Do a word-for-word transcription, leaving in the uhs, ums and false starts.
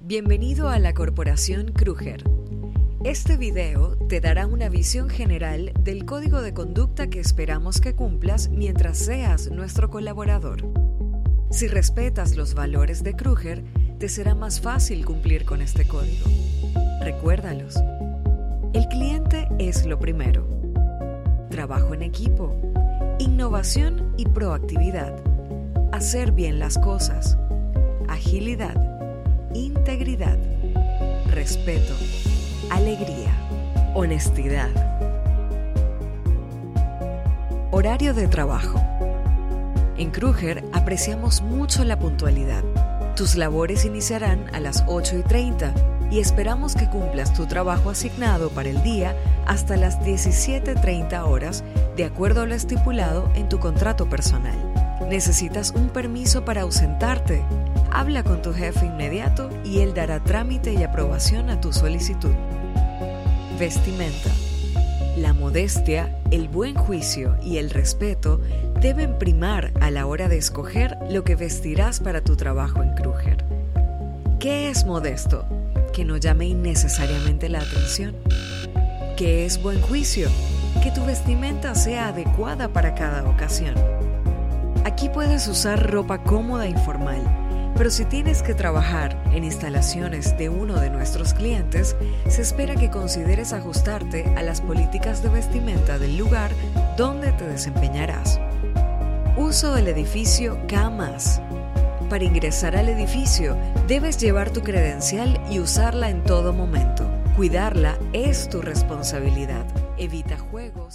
Bienvenido a la Corporación Kruger. Este video te dará una visión general del código de conducta que esperamos que cumplas mientras seas nuestro colaborador. Si respetas los valores de Kruger, te será más fácil cumplir con este código. Recuérdalos. El cliente es lo primero. Trabajo en equipo, innovación y proactividad, hacer bien las cosas, agilidad, integridad, respeto, alegría, honestidad. Horario de trabajo. En Kruger apreciamos mucho la puntualidad. Tus labores iniciarán a las ocho y treinta y esperamos que cumplas tu trabajo asignado para el día hasta las diecisiete treinta horas, de acuerdo a lo estipulado en tu contrato personal. ¿Necesitas un permiso para ausentarte? Habla con tu jefe inmediato y él dará trámite y aprobación a tu solicitud. Vestimenta. La modestia, el buen juicio y el respeto deben primar a la hora de escoger lo que vestirás para tu trabajo en Kruger. ¿Qué es modesto? Que no llame innecesariamente la atención. ¿Qué es buen juicio? Que tu vestimenta sea adecuada para cada ocasión. Aquí puedes usar ropa cómoda e informal, pero si tienes que trabajar en instalaciones de uno de nuestros clientes, se espera que consideres ajustarte a las políticas de vestimenta del lugar donde te desempeñarás. Uso del edificio K más. Para ingresar al edificio, debes llevar tu credencial y usarla en todo momento. Cuidarla es tu responsabilidad. Evita juegos.